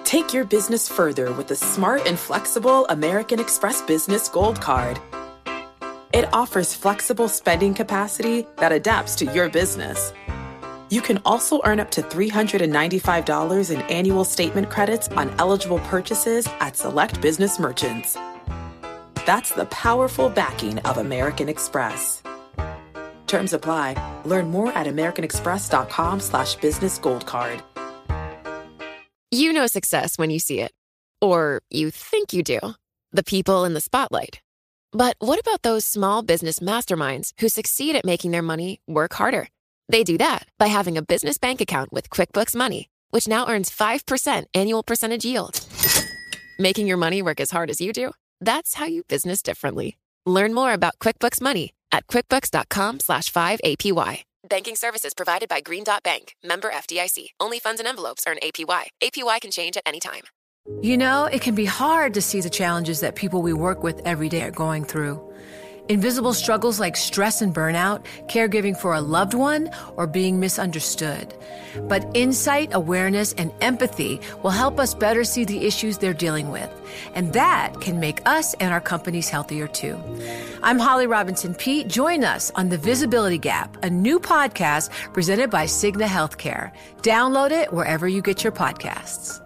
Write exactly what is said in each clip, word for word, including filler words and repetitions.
Take your business further with the smart and flexible American Express Business Gold Card. It offers flexible spending capacity that adapts to your business. You can also earn up to three hundred ninety-five dollars in annual statement credits on eligible purchases at select business merchants. That's the powerful backing of American Express. Terms apply. Learn more at americanexpress.com slash business gold card. You know success when you see it. Or you think you do. The people in the spotlight. But what about those small business masterminds who succeed at making their money work harder? They do that by having a business bank account with QuickBooks Money, which now earns five percent annual percentage yield. Making your money work as hard as you do? That's how you business differently. Learn more about QuickBooks Money at quickbooks.com slash 5APY. Banking services provided by Green Dot Bank. Member F D I C. Only funds and envelopes earn A P Y. A P Y can change at any time. You know, it can be hard to see the challenges that people we work with every day are going through. Invisible struggles like stress and burnout, caregiving for a loved one, or being misunderstood. But insight, awareness, and empathy will help us better see the issues they're dealing with. And that can make us and our companies healthier too. I'm Holly Robinson Peete. Join us on The Visibility Gap, a new podcast presented by Cigna Healthcare. Download it wherever you get your podcasts.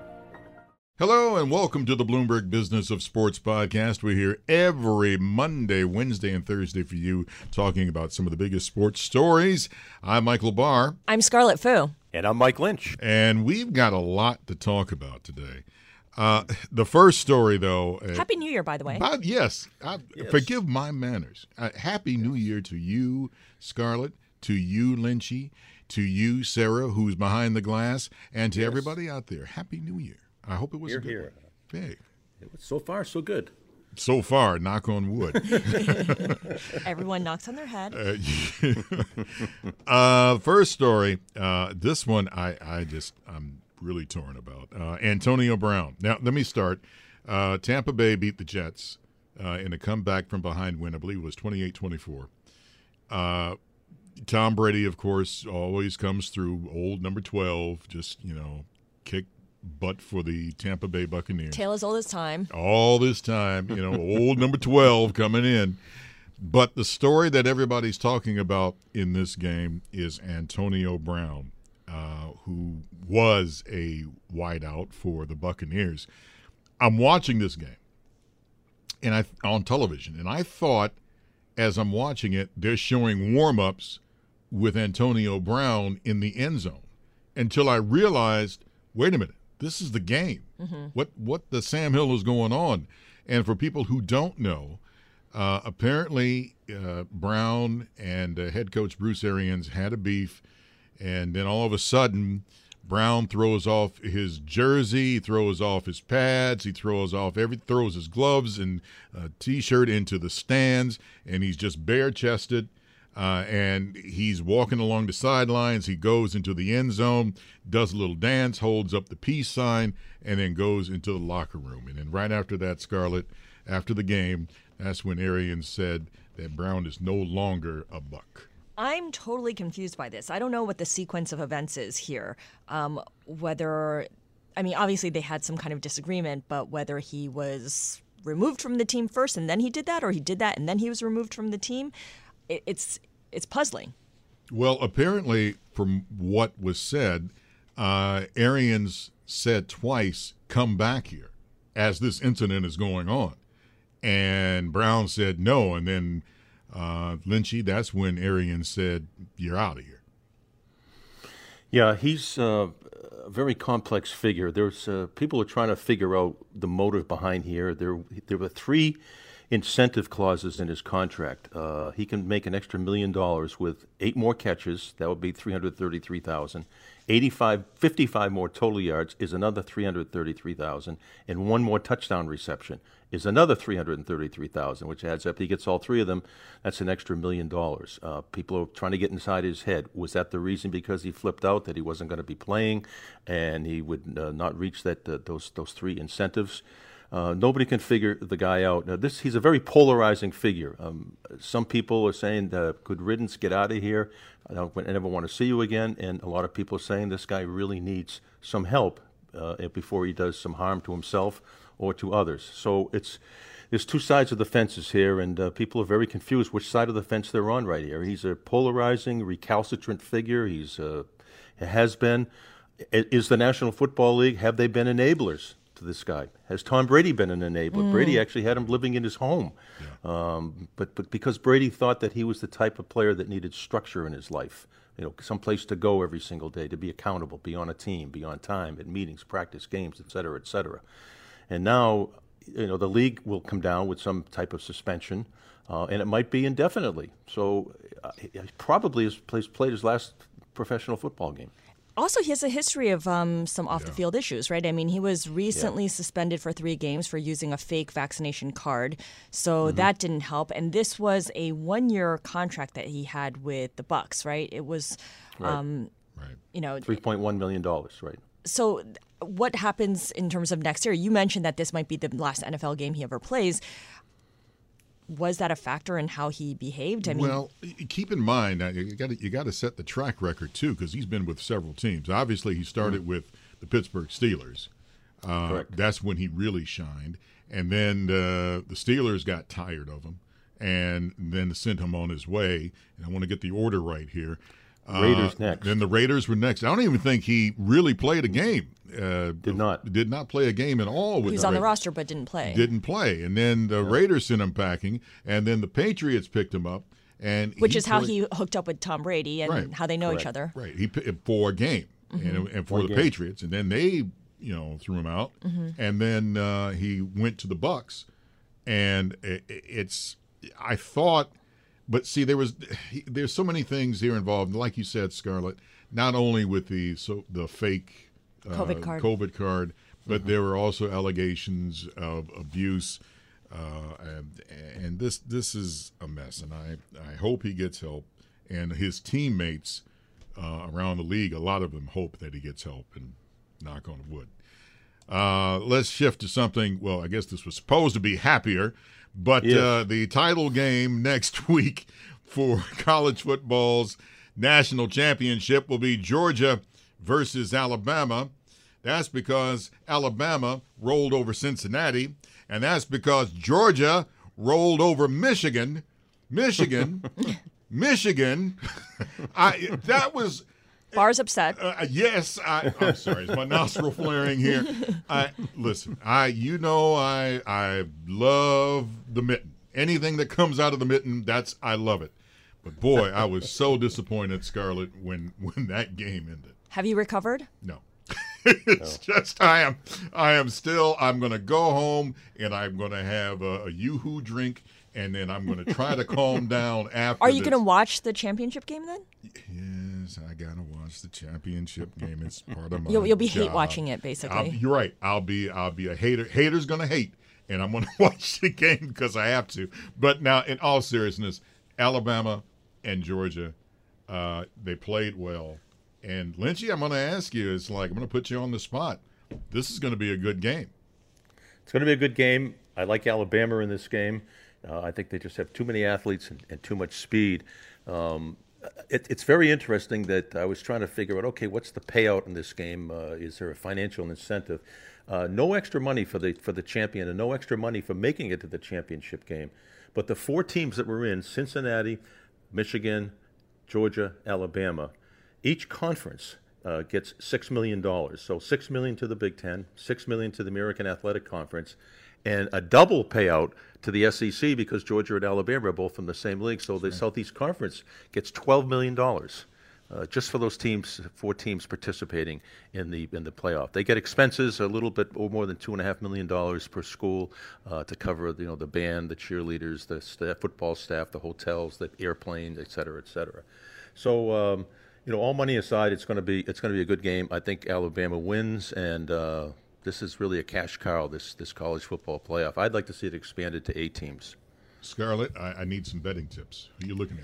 Hello and welcome to the Bloomberg Business of Sports podcast. We're here every Monday, Wednesday, and Thursday for you, talking about some of the biggest sports stories. I'm Michael Barr. I'm Scarlett Fu. And I'm Mike Lynch. And we've got a lot to talk about today. Uh, the first story, though. Uh, Happy New Year, by the way. By, yes, I, yes. Forgive my manners. Uh, Happy New Year to you, Scarlett, to you, Lynchy, to you, Sarah, who's behind the glass, and to yes. everybody out there. Happy New Year. I hope it was here, a good here. one. Hey. So far, so good. So far, knock on wood. Everyone knocks on their head. Uh, uh, first story. Uh, this one, I, I just, I'm really torn about. Uh, Antonio Brown. Now, let me start. Uh, Tampa Bay beat the Jets uh, in a comeback from behind win. I believe it was twenty-eight twenty-four. Uh, Tom Brady, of course, always comes through. Old number twelve, just, you know, kick butt for the Tampa Bay Buccaneers. Tale as old as time. All this time, you know, old number twelve coming in. But the story that everybody's talking about in this game is Antonio Brown, uh, who was a wideout for the Buccaneers. I'm watching this game and I on television, and I thought as I'm watching it, they're showing warm-ups with Antonio Brown in the end zone until I realized, wait a minute. This is the game. Mm-hmm. What what the Sam Hill is going on? And for people who don't know, uh, apparently uh, Brown and uh, head coach Bruce Arians had a beef, and then all of a sudden, Brown throws off his jersey, throws off his pads, he throws off every throws his gloves and uh, T-shirt into the stands, and he's just bare-chested. Uh, and he's walking along the sidelines. He goes into the end zone, does a little dance, holds up the peace sign, and then goes into the locker room. And then right after that, Scarlett, after the game, that's when Arians said that Brown is no longer a Buck. I'm totally confused by this. I don't know what the sequence of events is here. Um, whether, I mean, obviously they had some kind of disagreement, but whether he was removed from the team first and then he did that, or he did that and then he was removed from the team, it, it's it's puzzling. Well, apparently, from what was said, uh, Arians said twice, come back here, as this incident is going on. And Brown said no, and then uh, Lynchy, that's when Arians said, you're out of here. Yeah, he's uh, a very complex figure. There's uh, people are trying to figure out the motive behind here. There, there were three incentive clauses in his contract. Uh, he can make an extra million dollars with eight more catches. That would be three hundred thirty-three thousand dollars. eighty-five, fifty-five more total yards is another three hundred thirty-three thousand dollars. And one more touchdown reception is another three hundred thirty-three thousand dollars, which adds up. He gets all three of them. That's an extra million dollars. Uh, people are trying to get inside his head. Was that the reason because he flipped out that he wasn't going to be playing and he would uh, not reach that uh, those those three incentives? Uh, nobody can figure the guy out. Now, this he's a very polarizing figure. Um, some people are saying, uh, good riddance, get out of here. I don't I never want to see you again. And a lot of people are saying this guy really needs some help uh, before he does some harm to himself or to others. So it's there's two sides of the fences here, and uh, people are very confused which side of the fence they're on right here. He's a polarizing, recalcitrant figure. He's uh, has been. Is the National Football League, have they been enablers to this guy? Has Tom Brady been an enabler? Mm. Brady actually had him living in his home. Yeah. Um, but, but because Brady thought that he was the type of player that needed structure in his life, you know, some place to go every single day, to be accountable, be on a team, be on time at meetings, practice, games, et cetera, et cetera. And now, you know, the league will come down with some type of suspension, uh, and it might be indefinitely. So uh, he probably has played his last professional football game. Also, he has a history of um, some off-the-field yeah. issues, right? I mean, he was recently yeah. suspended for three games for using a fake vaccination card, so mm-hmm. that didn't help. And this was a one-year contract that he had with the Bucs, right? It was, right. Um, right. you know, three point one million dollars, right? So, what happens in terms of next year? You mentioned that this might be the last N F L game he ever plays. Was that a factor in how he behaved? I mean, well, keep in mind that you got you got to set the track record too, because he's been with several teams. Obviously, he started mm-hmm. with the Pittsburgh Steelers. Uh, Correct. That's when he really shined, and then uh, the Steelers got tired of him, and then sent him on his way. And I want to get the order right here. Raiders uh, next. Then the Raiders were next. I don't even think he really played a game. Uh, did not. Did not play a game at all. With he was the on Raiders. the roster but didn't play. Didn't play. And then the yeah. Raiders sent him packing, and then the Patriots picked him up. and Which he is how played, he hooked up with Tom Brady and right. how they know Correct. each other. Right. He For a game, mm-hmm. and, and for One the game. Patriots. And then they, you know, threw him out. Mm-hmm. And then uh, he went to the Bucs. And it, it's, I thought, but see, there was, there's so many things here involved. Like you said, Scarlett, not only with the so the fake uh, COVID card. COVID card, but Mm-hmm. there were also allegations of abuse, uh, and, and this this is a mess. And I, I hope he gets help, and his teammates uh, around the league, a lot of them hope that he gets help. And knock on wood. Uh, let's shift to something. Well, I guess this was supposed to be happier, but yes. uh, the title game next week for college football's national championship will be Georgia versus Alabama. That's because Alabama rolled over Cincinnati, and that's because Georgia rolled over Michigan. Michigan, Michigan. I that was. Barr's upset. Uh, yes, I, I'm sorry. Is my nostril flaring here? I listen. I, you know, I, I love the mitten. Anything that comes out of the mitten, that's I love it. But boy, I was so disappointed, Scarlett, when when that game ended. Have you recovered? No, it's no. just I am. I am still. I'm going to go home and I'm going to have a, a Yoo-hoo drink, and then I'm going to try to calm down after. Are you this. going to watch the championship game then? Yes, I gotta watch the championship game. It's part of my You'll, you'll be job. hate watching it, basically. I'll, you're right. I'll be I'll be a hater. Haters gonna hate, and I'm gonna watch the game because I have to. But now, in all seriousness, Alabama and Georgia, uh, they played well. And Lynchy, I'm gonna ask you. It's like I'm gonna put you on the spot. This is gonna be a good game. It's going to be a good game. I like Alabama in this game. Uh, I think they just have too many athletes and, and too much speed. Um, It, it's very interesting that I was trying to figure out, okay, what's the payout in this game? Uh, is there a financial incentive? Uh, no extra money for the for the champion and no extra money for making it to the championship game. But the four teams that were in, Cincinnati, Michigan, Georgia, Alabama, each conference uh, gets six million dollars. So six million dollars to the Big Ten, six million dollars to the American Athletic Conference, and a double payout to the S E C because Georgia and Alabama are both from the same league. So the Southeast Conference gets twelve million dollars uh, just for those teams, four teams participating in the in the playoff. They get expenses a little bit or more than two and a half million dollars per school uh, to cover you know the band, the cheerleaders, the staff, football staff, the hotels, the airplanes, et cetera, et cetera. So um, you know, all money aside, it's going to be it's going to be a good game. I think Alabama wins, and uh, this is really a cash cow, this this college football playoff. I'd like to see it expanded to eight teams. Scarlett, I, I need some betting tips. Who are you looking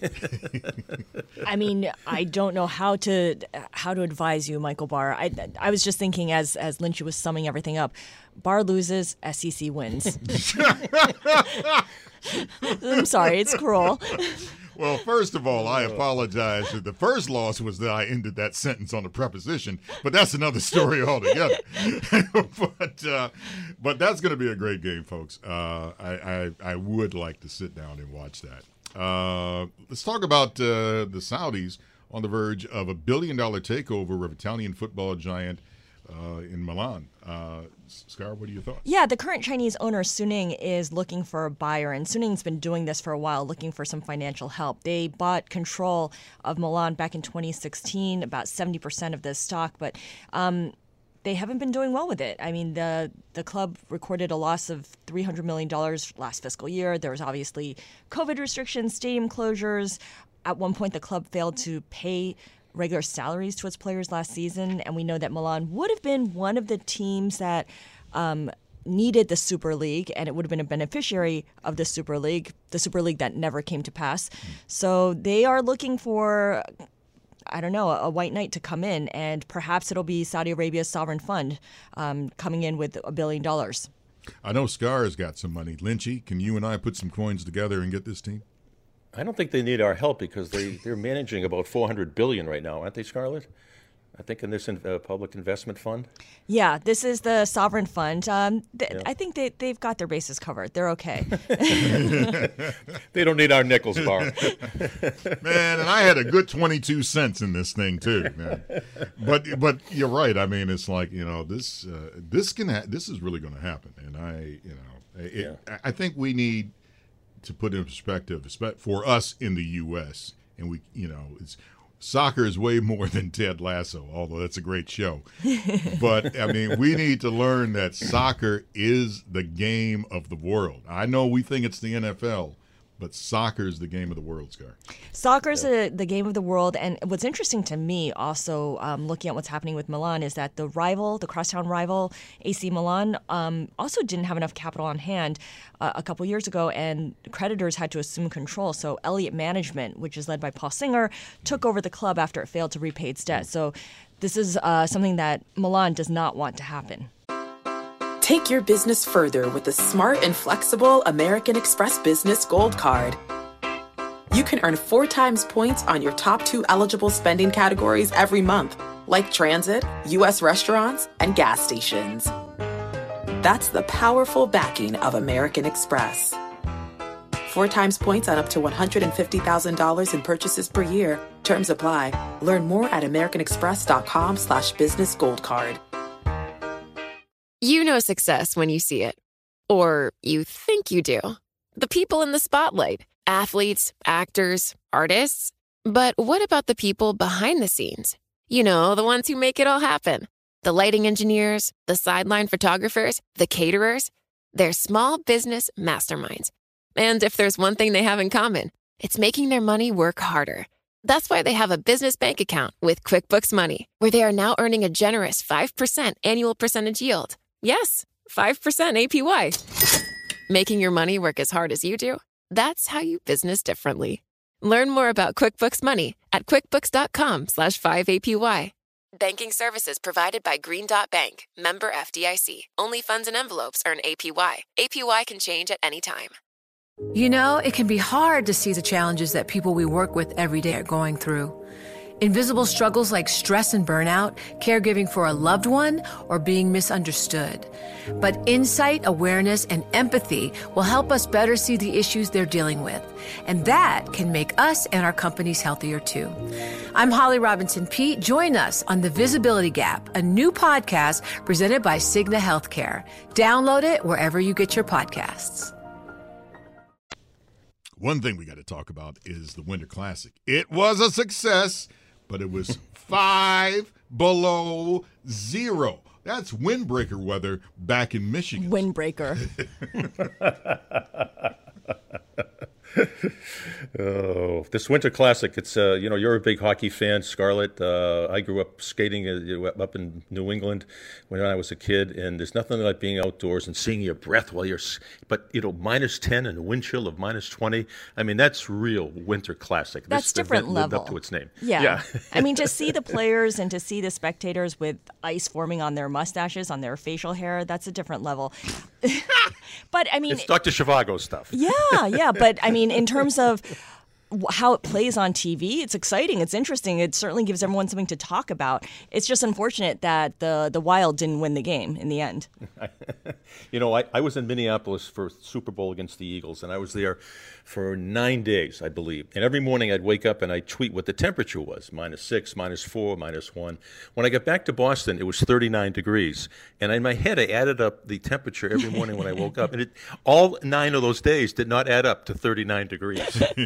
at? I mean, I don't know how to how to advise you, Michael Barr. I I was just thinking as as Lynchy was summing everything up. Barr loses, S E C wins. I'm sorry, it's cruel. Well, first of all, I apologize. The first loss was that I ended that sentence on a preposition, but that's another story altogether. but uh, but that's going to be a great game, folks. Uh, I, I I would like to sit down and watch that. Uh, let's talk about uh, the Saudis on the verge of a billion-dollar takeover of Italian football giant uh, in Milan. Uh, Scar, what are your thoughts? Yeah, the current Chinese owner, Suning, is looking for a buyer, and Suning's been doing this for a while, looking for some financial help. They bought control of Milan back in twenty sixteen, about seventy percent of the stock, but um, they haven't been doing well with it. I mean, the the club recorded a loss of three hundred million dollars last fiscal year. There was obviously COVID restrictions, stadium closures. At one point, the club failed to pay regular salaries to its players last season, and we know that Milan would have been one of the teams that um, needed the Super League, and it would have been a beneficiary of the Super League, the Super League that never came to pass. Mm. So they are looking for, I don't know, a, a white knight to come in, and perhaps it'll be Saudi Arabia's sovereign fund um, coming in with a billion dollars. I know Scar has got some money. Lynchy, can you and I put some coins together and get this team? I don't think they need our help because they, they're managing about four hundred billion dollars right now, aren't they, Scarlett? I think in this in, uh, public investment fund. Yeah, this is the sovereign fund. Um, th- yeah. I think they, they've got their bases covered. They're okay. They don't need our nickels, Bar. Man, and I had a good twenty-two cents in this thing too, man. But but you're right. I mean, it's like, you know, this uh, this can ha- this is really going to happen, and I you know it, yeah. I think we need to put in perspective for us in the U S and we you know it's. Soccer is way more than Ted Lasso, although that's a great show. But, I mean, we need to learn that soccer is the game of the world. I know we think it's the N F L, but soccer is the game of the world, Scar. Soccer is yeah. the game of the world. And what's interesting to me also, um, looking at what's happening with Milan, is that the rival, the crosstown rival, A C Milan, um, also didn't have enough capital on hand uh, a couple years ago, and creditors had to assume control. So Elliott Management, which is led by Paul Singer, took over the club after it failed to repay its debt. So this is uh, something that Milan does not want to happen. Take your business further with the smart and flexible American Express Business Gold Card. You can earn four times points on your top two eligible spending categories every month, like transit, U S restaurants, and gas stations. That's the powerful backing of American Express. Four times points on up to one hundred fifty thousand dollars in purchases per year. Terms apply. Learn more at americanexpress.com slash business gold card. You know success when you see it. Or you think you do. The people in the spotlight. Athletes, actors, artists. But what about the people behind the scenes? You know, the ones who make it all happen. The lighting engineers, the sideline photographers, the caterers. They're small business masterminds. And if there's one thing they have in common, it's making their money work harder. That's why they have a business bank account with QuickBooks Money, where they are now earning a generous five percent annual percentage yield. Yes, five percent A P Y. Making your money work as hard as you do? That's how you business differently. Learn more about QuickBooks Money at quickbooks.com slash 5APY. Banking services provided by Green Dot Bank, member F D I C. Only funds and envelopes earn A P Y. A P Y can change at any time. You know, it can be hard to see the challenges that people we work with every day are going through. Invisible struggles like stress and burnout, caregiving for a loved one, or being misunderstood. But insight, awareness, and empathy will help us better see the issues they're dealing with. And that can make us and our companies healthier too. I'm Holly Robinson Peete. Join us on The Visibility Gap, a new podcast presented by Cigna Healthcare. Download it wherever you get your podcasts. One thing we got to talk about is the Winter Classic. It was a success, but it was five below zero. That's windbreaker weather back in Michigan. Windbreaker. Oh, this Winter Classic, it's, uh, you know, you're a big hockey fan, Scarlett. Uh, I grew up skating uh, up in New England when I was a kid, and there's nothing like being outdoors and seeing your breath while you're, but, you know, minus ten and a wind chill of minus twenty. I mean, that's real Winter Classic. That's this different lived level. Up to its name. Yeah. yeah. I mean, to see the players and to see the spectators with ice forming on their mustaches, on their facial hair, that's a different level. But, I mean... It's Doctor Zhivago stuff. Yeah, yeah. But, I mean, in terms of how it plays on T V. It's exciting. It's interesting. It certainly gives everyone something to talk about. It's just unfortunate that the the Wild didn't win the game in the end. You know, I, I was in Minneapolis for Super Bowl against the Eagles, and I was there for nine days, I believe. And every morning I'd wake up and I'd tweet what the temperature was, minus six, minus four, minus one. When I got back to Boston, it was thirty-nine degrees. And in my head, I added up the temperature every morning when I woke up. And it, all nine of those days did not add up to thirty-nine degrees.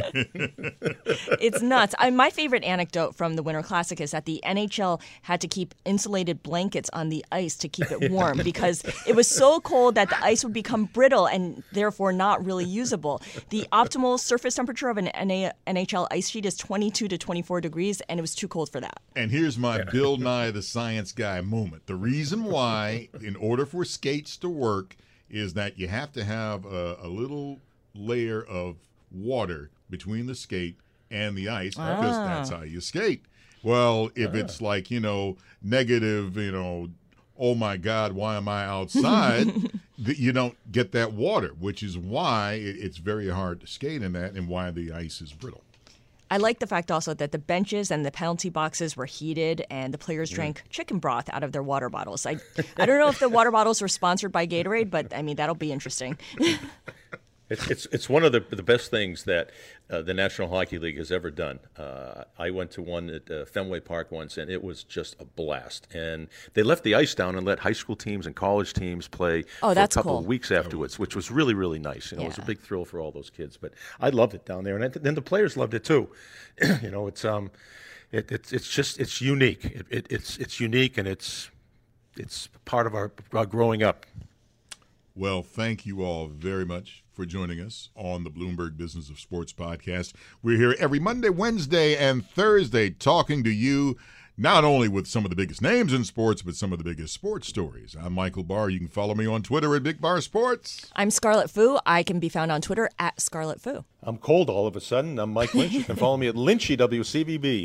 It's nuts. I, my favorite anecdote from the Winter Classic is that the N H L had to keep insulated blankets on the ice to keep it warm because it was so cold that the ice would become brittle and therefore not really usable. The optimal surface temperature of an N H L ice sheet is twenty-two to twenty-four degrees, and it was too cold for that. And here's my Bill Nye the Science Guy moment. The reason why, in order for skates to work, is that you have to have a, a little layer of water between the skate and the ice because Ah. that's how you skate. Well, if it's like, you know, negative, you know, oh my God, why am I outside? th- you don't get that water, which is why it, it's very hard to skate in that and why the ice is brittle. I like the fact also that the benches and the penalty boxes were heated and the players drank chicken broth out of their water bottles. I, I don't know if the water bottles were sponsored by Gatorade, but I mean, that'll be interesting. It's, it's it's one of the the best things that uh, the National Hockey League has ever done. Uh, I went to one at uh, Fenway Park once, and it was just a blast. And they left the ice down and let high school teams and college teams play Oh, for that's a couple cool. of weeks afterwards, which was really, really nice. You know, It was a Yeah. big thrill for all those kids. But I loved it down there, and then the players loved it too. You know, it's um, it, it's it's just it's unique. It, it, it's it's unique, and it's it's part of our, our growing up. Well, thank you all very much for joining us on the Bloomberg Business of Sports podcast. We're here every Monday, Wednesday, and Thursday talking to you not only with some of the biggest names in sports, but some of the biggest sports stories. I'm Michael Barr. You can follow me on Twitter at Big Bar Sports. I'm Scarlett Fu. I can be found on Twitter at Scarlett Fu. I'm cold all of a sudden. I'm Mike Lynch. You can follow me at Lynchy W C V B.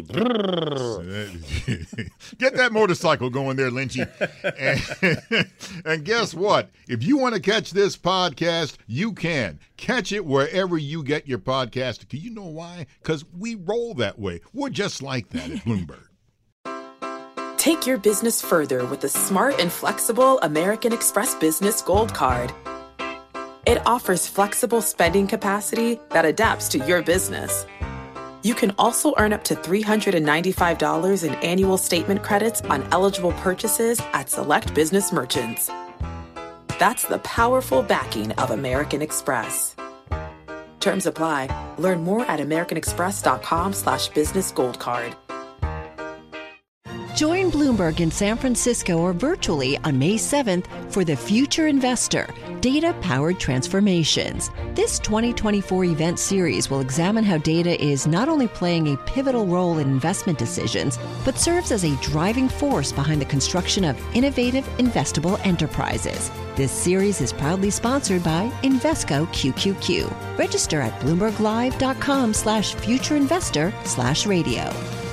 Get that motorcycle going there, Lynchy. And, and guess what? If you want to catch this podcast, you can. Catch it wherever you get your podcast. Do you know why? Because we roll that way. We're just like that at Bloomberg. Take your business further with the smart and flexible American Express Business Gold Card. It offers flexible spending capacity that adapts to your business. You can also earn up to three hundred ninety-five dollars in annual statement credits on eligible purchases at select business merchants. That's the powerful backing of American Express. Terms apply. Learn more at americanexpress.com slash business gold card. Join Bloomberg in San Francisco or virtually on May seventh for The Future Investor, Data-Powered Transformations. This twenty twenty-four event series will examine how data is not only playing a pivotal role in investment decisions, but serves as a driving force behind the construction of innovative, investable enterprises. This series is proudly sponsored by Invesco Q Q Q. Register at bloomberglive.com slash futureinvestor slash radio.